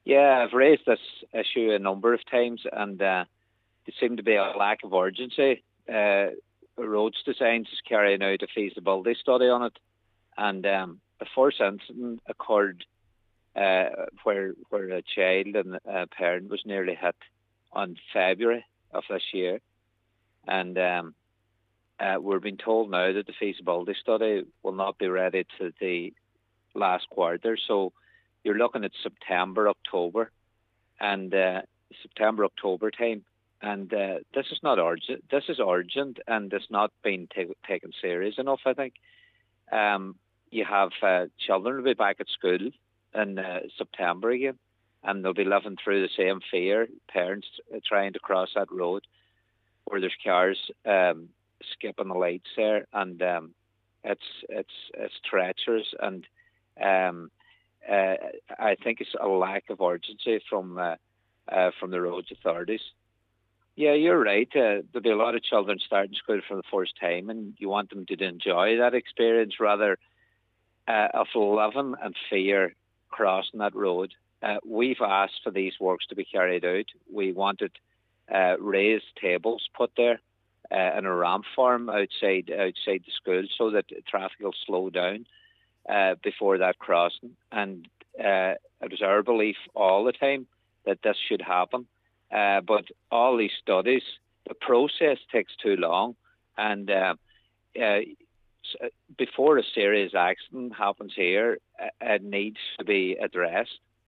Yeah, I've raised this issue a number of times, and there seemed to be a lack of urgency. Roads Designs is carrying out a feasibility study on it, and the first incident occurred where a child and a parent was nearly hit on February of this year, and we're being told now that the feasibility study will not be ready to the last quarter. So you're looking at September, October, and September, October time. And this is not urgent. This is urgent, and it's not being taken serious enough, I think. You have children will be back at school in September again, and they'll be living through the same fear. Parents trying to cross that road where there's cars skipping the lights there, and it's treacherous, and I think it's a lack of urgency from the roads authorities. Yeah, you're right. There'll be a lot of children starting school for the first time, and you want them to enjoy that experience rather of living and fear crossing that road. We've asked for these works to be carried out. We wanted raised tables put there in a ramp form outside the school so that traffic will slow down before that crossing. And it was our belief all the time that this should happen. But all these studies, the process takes too long, and before a serious accident happens here, it needs to be addressed.